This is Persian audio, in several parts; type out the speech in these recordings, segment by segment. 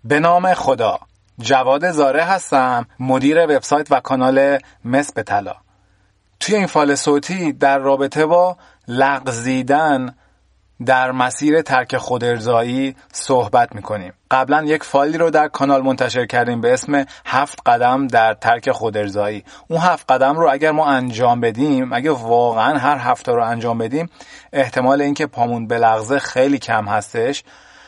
به نام خدا. جواد زاره هستم، مدیر وبسایت و کانال مس به طلا. توی این فایل صوتی در رابطه با لغزیدن در مسیر ترک خودارضایی صحبت میکنیم. قبلا یک فایلی رو در کانال منتشر کردیم به اسم 7 قدم در ترک خودارضایی. اون 7 قدم رو اگر ما انجام بدیم، اگه واقعا هر هفته رو انجام بدیم، احتمال اینکه پامون بلغزه خیلی کم هستش.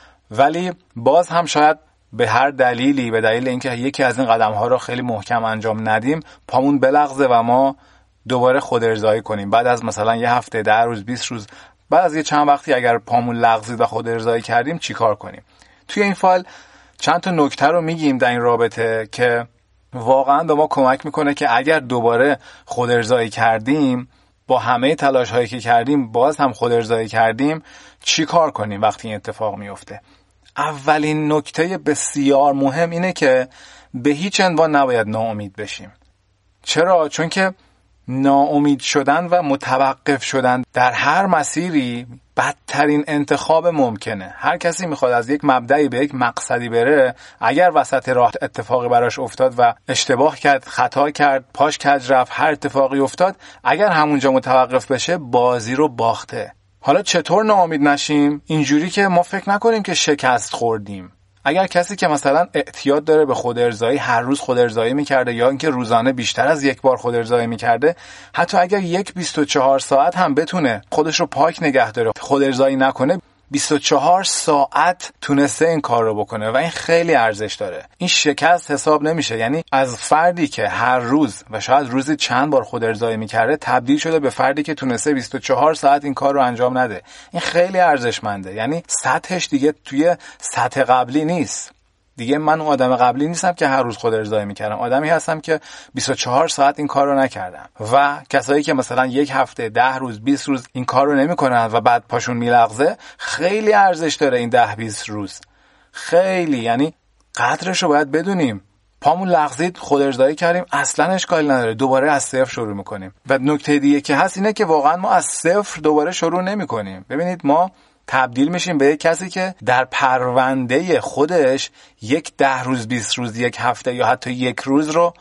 ولی باز هم شاید به هر دلیلی، به دلیل اینکه یکی از این قدم ها رو خیلی محکم انجام ندیم، پامون بلغزه و ما دوباره خودارضایی کنیم. بعد از مثلا یه هفته، 10 روز، 20 روز، بعد از یه چند وقتی اگر پامون لغزید و خودارضایی کردیم چی کار کنیم؟ توی این فایل چند تا نکته رو میگیم در این رابطه که واقعا به ما کمک میکنه که اگر دوباره خودارضایی کردیم، با همه تلاش هایی که کردیم باز هم خودارضایی کردیم، چی کار کنیم وقتی این اتفاق میفته. اولین نکته بسیار مهم اینه که به هیچ عنوان نباید ناامید بشیم. چرا؟ چون که ناامید شدن و متوقف شدن در هر مسیری بدترین انتخاب ممکنه. هر کسی میخواد از یک مبدأی به یک مقصدی بره، اگر وسط راه اتفاقی براش افتاد و اشتباه کرد، خطا کرد، پاش کج رفت، هر اتفاقی افتاد، اگر همونجا متوقف بشه بازی رو باخته. حالا چطور ناامید نشیم؟ اینجوری که ما فکر نکنیم که شکست خوردیم. اگر کسی که مثلا اعتیاد داره به خودارضایی، هر روز خودارضایی میکرده یا اینکه روزانه بیشتر از یک بار خودارضایی میکرده، حتی اگر 24 ساعت هم بتونه خودش رو پاک نگه داره، خودارضایی نکنه، 24 ساعت تونسته این کار رو بکنه و این خیلی ارزش داره. این شکست حساب نمیشه. یعنی از فردی که هر روز و شاید روزی چند بار خودارضایی میکرده تبدیل شده به فردی که تونسته 24 ساعت این کار رو انجام نده. این خیلی ارزشمنده. یعنی سطحش دیگه توی سطح قبلی نیست. دیگه من اون آدم قبلی نیستم که هر روز خودارضایی میکردم. آدمی هستم که 24 ساعت این کار رو نکردم. و کسایی که مثلا یک هفته، 10 روز، 20 روز این کار رو نمیکنن و بعد پاشون میلغزه، خیلی ارزش داره این 10-20 روز. خیلی، یعنی قدرش رو باید بدونیم. پامون لغزید، خودارضایی کردیم، اصلا اشکالی نداره، دوباره از صفر شروع میکنیم. و نکته دیگه که هست اینه که واقعا ما از صفر دوباره شروع نمیکنیم. ببینید، ما تبدیل میشیم به یک کسی که در پرونده خودش یک 10 روز، 20 روز، یک هفته یا حتی یک روز رو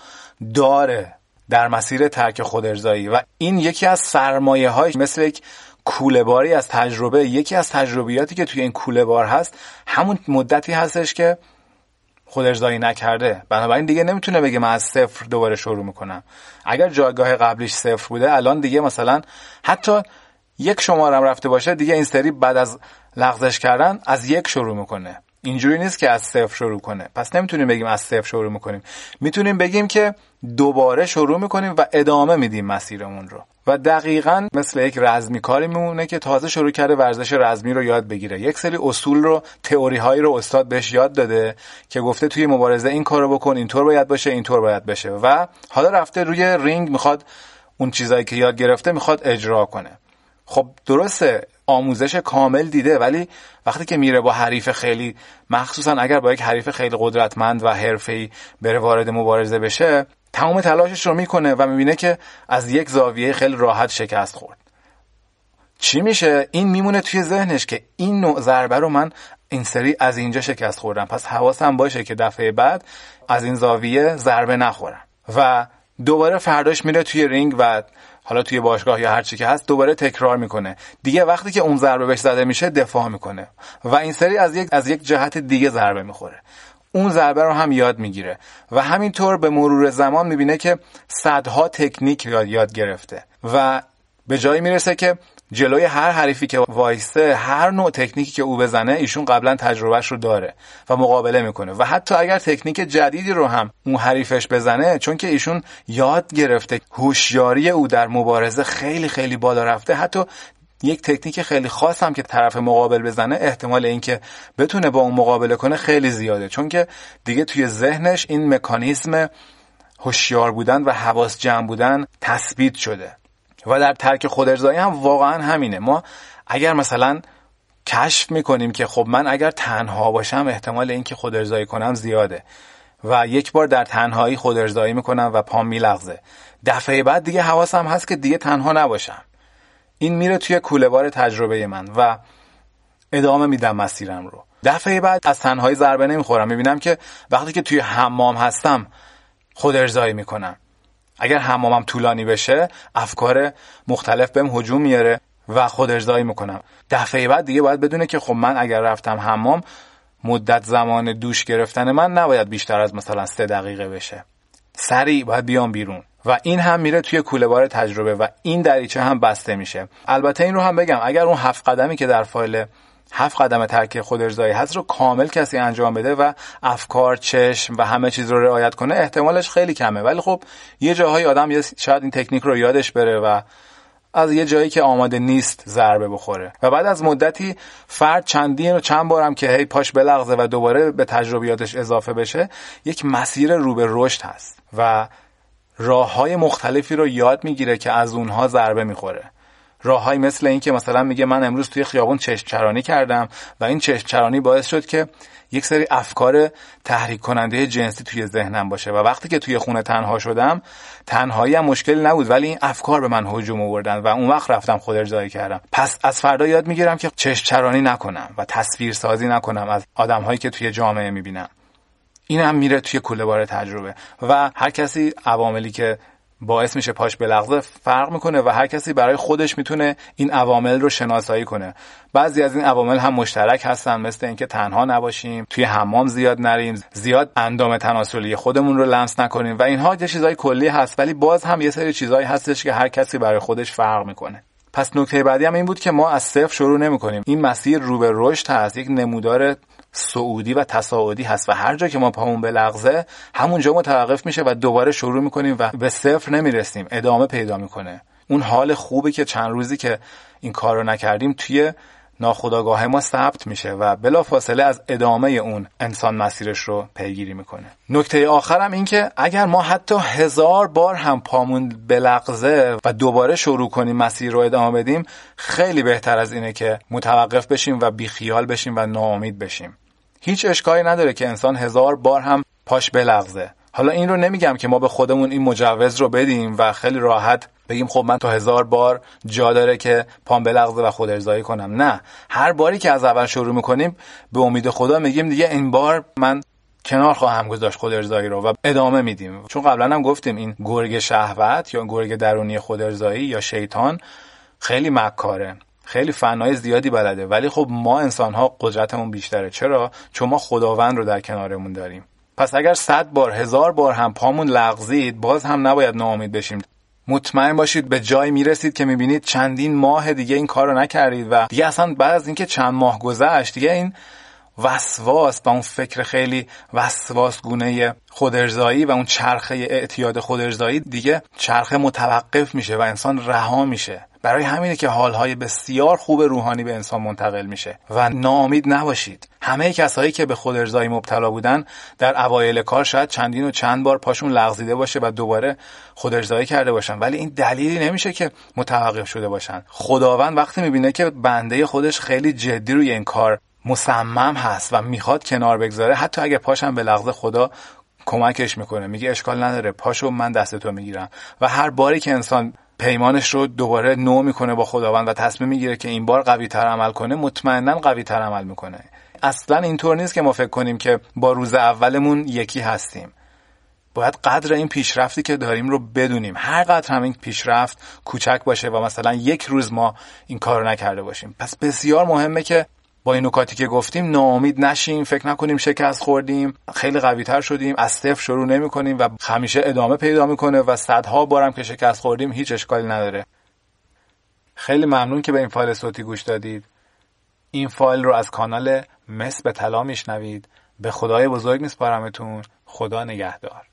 داره در مسیر ترک خودارضایی. و این یکی از سرمایه های مثل یک کوله باری از تجربه، یکی از تجربیاتی که توی این کوله بار هست همون مدتی هستش که خودارضایی نکرده. بنابراین دیگه نمیتونه بگه من از صفر دوباره شروع میکنم. اگر جایگاه قبلیش صفر بوده، الان دیگه مثلا حتی یک شمارم رفته باشه، دیگه این سری بعد از لغزش کردن از یک شروع میکنه. اینجوری نیست که از صفر شروع کنه. پس نمیتونیم بگیم از صفر شروع میکنیم. میتونیم بگیم که دوباره شروع میکنیم و ادامه میدیم مسیرمون رو. و دقیقاً مثل یک رزمی کاری میمونه که تازه شروع کرده ورزش رزمی رو یاد بگیره. یک سری اصول رو، تئوری هایی رو استاد بهش یاد داده که گفته توی مبارزه این کارو بکن، اینطور باید باشه، اینطور باید بشه، و حالا رفته روی رینگ میخواد اون چیزایی که یاد گرفته میخواد اجرا کنه. خب درسته، آموزش کامل دیده، ولی وقتی که میره با حریف خیلی، مخصوصا اگر با یک حریف خیلی قدرتمند و حرفه‌ای بره وارد مبارزه بشه، تمام تلاشش رو میکنه و میبینه که از یک زاویه خیلی راحت شکست خورد. چی میشه؟ این میمونه توی ذهنش که این نوع ضربه رو من این سری از اینجا شکست خوردم، پس حواسم باشه که دفعه بعد از این زاویه ضربه نخورم. و دوباره فرداش میره توی رینگ و حالا توی باشگاه یا هر چی که هست دوباره تکرار میکنه. دیگه وقتی که اون ضربه بهش زده میشه دفاع میکنه و این سری از یک جهت دیگه ضربه میخوره. اون ضربه رو هم یاد میگیره و همینطور به مرور زمان میبینه که صدها تکنیک یاد گرفته و به جایی میرسه که جلوی هر حریفی که وایسته، هر نوع تکنیکی که او بزنه ایشون قبلا تجربهش رو داره و مقابله میکنه. و حتی اگر تکنیک جدیدی رو هم اون حریفش بزنه، چون که ایشون یاد گرفته، هوشیاری او در مبارزه خیلی خیلی بالا رفته، حتی یک تکنیک خیلی خاص هم که طرف مقابل بزنه، احتمال اینکه بتونه با اون مقابله کنه خیلی زیاده، چون که دیگه توی ذهنش این مکانیزم هوشیار بودن و حواس جمع بودن تثبیت شده. و در ترک خودارضایی هم واقعا همینه. ما اگر مثلا کشف میکنیم که خب من اگر تنها باشم احتمال اینکه خودارضایی کنم زیاده و یک بار در تنهایی خودارضایی میکنم و پام میلغزه، دفعه بعد دیگه حواسم هست که دیگه تنها نباشم. این میره توی کوله‌بار تجربه من و ادامه میدم مسیرم رو. دفعه بعد از تنهایی ضربه نمیخورم، میبینم که وقتی که توی حمام هستم خود ارضایی میکنم. اگر حمامم طولانی بشه افکار مختلف بهم هجوم میاره و خود ارضایی میکنم. دفعه بعد دیگه باید بدونه که خب من اگر رفتم حمام مدت زمان دوش گرفتن من نباید بیشتر از مثلا 3 دقیقه بشه، سریع باید بیام بیرون و این هم میره توی کوله بار تجربه و این دریچه هم بسته میشه. البته این رو هم بگم اگر اون 7 قدمی که در فایل 7 قدم ترک خود ارضایی هست رو کامل کسی انجام بده و افکار، چشم و همه چیز رو رعایت کنه احتمالش خیلی کمه، ولی خب یه جاهای آدم شاید این تکنیک رو یادش بره و از یه جایی که آماده نیست ضربه بخوره و بعد از مدتی فرد چند بارم که هی پاش بلغزه و دوباره به تجربیاتش اضافه بشه یک مسیر رو به رشد هست و راه‌های مختلفی رو یاد میگیره که از اونها ضربه میخوره. راه‌هایی مثل این که مثلا میگه من امروز توی خیابون چشم چرانی کردم و این چشم چرانی باعث شد که یک سری افکار تحریک کننده جنسی توی ذهنم باشه و وقتی که توی خونه تنها شدم تنهایی هم مشکل نبود ولی این افکار به من هجوم آوردن و اون وقت رفتم خود ارضایی کردم. پس از فردا یاد میگیرم که چشم چرانی نکنم و تصویر سازی نکنم از آدم‌هایی که توی جامعه میبینم. این هم میره توی کوله بار تجربه و هر کسی عواملی که باعث میشه پاش بلغزه فرق میکنه و هر کسی برای خودش میتونه این عوامل رو شناسایی کنه. بعضی از این عوامل هم مشترک هستن، مثل اینکه تنها نباشیم، توی حمام زیاد نریم، زیاد اندام تناسلی خودمون رو لمس نکنیم و اینها یه چیزای کلی هست، ولی باز هم یه سری چیزایی هستش که هر کسی برای خودش فرق میکنه. پس نکته بعدی هم این بود که ما از صفر شروع نمی‌کنیم. این مسیر رو به رشد هست، یک نمودار صعودی و تصاعدی هست و هر جا که ما پامون بلغزه همونجا متوقف میشه و دوباره شروع می‌کنیم و به صفر نمیرسیم، ادامه پیدا می‌کنه. اون حال خوبی که چند روزی که این کار رو نکردیم توی ناخودآگاه ما ثبت میشه و بلافاصله از ادامه اون انسان مسیرش رو پیگیری میکنه. نکته آخرم این که اگر ما حتی 1000 بار هم پامون بلغزه و دوباره شروع کنیم مسیر رو ادامه بدیم خیلی بهتر از اینه که متوقف بشیم و بیخیال بشیم و ناامید بشیم. هیچ اشکالی نداره که انسان 1000 بار هم پاش بلغزه. حالا این رو نمیگم که ما به خودمون این مجوز رو بدیم و خیلی راحت بگیم خب من تا 1000 بار جا داره که پام بلغزه و خود ارضایی کنم. نه، هر باری که از اول شروع میکنیم به امید خدا میگیم دیگه این بار من کنار خواهم گذاشت خود ارضایی رو و ادامه میدیم. چون قبلا هم گفتیم این گرگ شهوت یا گرگ درونی خود ارضایی یا شیطان خیلی مکاره، خیلی فنای زیادی بلده، ولی خب ما انسان‌ها قدرتمون بیشتره. چرا؟ چون ما خداوند رو در کنارمون داریم. پس اگر 100 بار 1000 بار هم پامون لغزید باز هم نباید ناامید بشیم. مطمئن باشید به جایی میرسید که میبینید چندین ماه دیگه این کار رو نکردید و دیگه اصلا بعد از اینکه چند ماه گذشت دیگه این وسواس و اون فکر خیلی وسواسگونه خود ارضایی و اون چرخه اعتیاد خود ارضایی دیگه چرخه متوقف میشه و انسان رها میشه. برای همینه که حالهای بسیار خوب روحانی به انسان منتقل میشه و ناامید نباشید. همه کسایی که به خود ارضایی مبتلا بودن در اوایل کار شاید چندین و چند بار پاشون لغزیده باشه و دوباره خود ارضایی کرده باشن، ولی این دلیلی نمیشه که متوقف شده باشن. خداوند وقتی میبینه که بنده خودش خیلی جدی روی این کار مصمم هست و میخواد کنار بگذاره، حتی اگه پاشم به لغزه خدا کمکش میکنه، میگه اشکال نداره، پاشو من دستتو میگیرم. و هر باری که انسان پیمانش رو دوباره نو میکنه با خداوند و تصمیم میگیره که این بار قوی تر عمل کنه، مطمئناً قوی تر عمل میکنه. اصلا اینطور نیست که ما فکر کنیم که با روز اولمون یکی هستیم. باید قدر این پیشرفتی که داریم رو بدونیم. هر قدر هم این پیشرفت کوچک باشه و مثلا یک روز ما این کار رو نکرده باشیم. پس بسیار مهمه که با این نکاتی که گفتیم ناامید نشیم، فکر نکنیم شکست خوردیم، خیلی قوی تر شدیم، از صفر شروع نمی کنیم و همیشه ادامه پیدا میکنه و صدها بارم که شکست خوردیم هیچ اشکالی نداره. خیلی ممنون که به این فایل صوتی گوش دادید. این فایل رو از کانال مس به طلا میشنوید. به خدای بزرگ میسپارمتون. خدا نگهدار.